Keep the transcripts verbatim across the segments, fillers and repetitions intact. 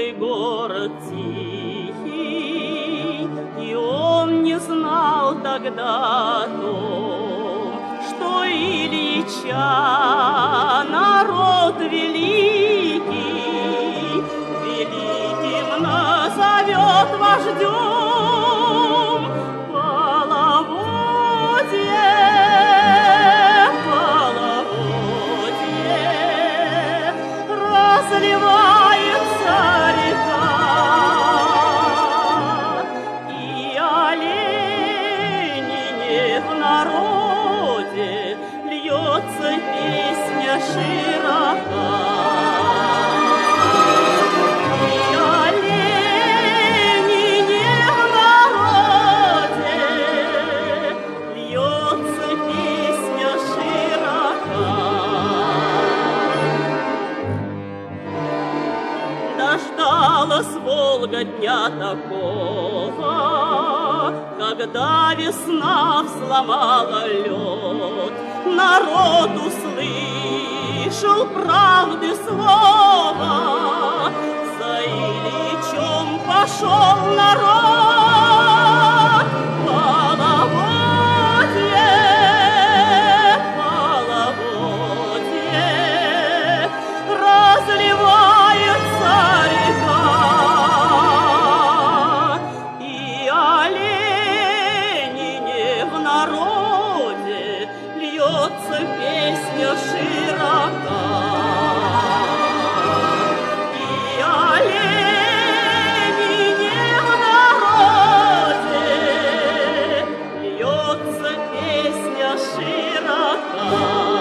мой город тихий, и он не знал тогда о том, что Ильича народ великий, великим назовет вождем. Половодье, половодье, разливается река, и о Ленине в народе льется песня широка. Дождалась Волга дня такого, когда весна взломала лед. Народ услышал правды слово, за Ильичом пошел народ. Половодье, половодье, разливается река, и о Ленине в народе льется песня широка. И о Ленине в народе льется песня широка.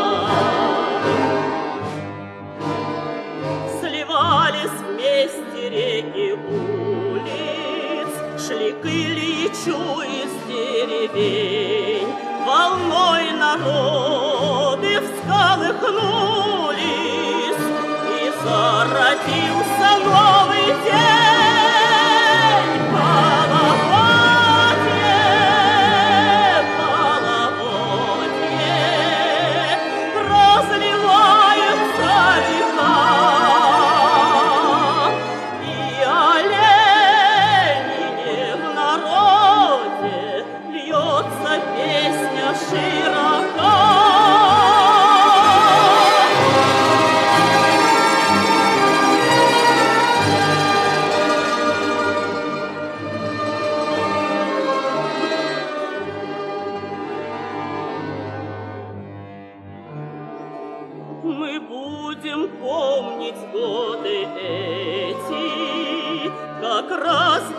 Сливались вместе реки улиц, шли к Ильичу из деревень. Волной народы всколыхнулись, и зародился новый день. Половодье, половодье, разливается река, и о Ленине в народе льется песня широка. Мы будем помнить годы эти, как раз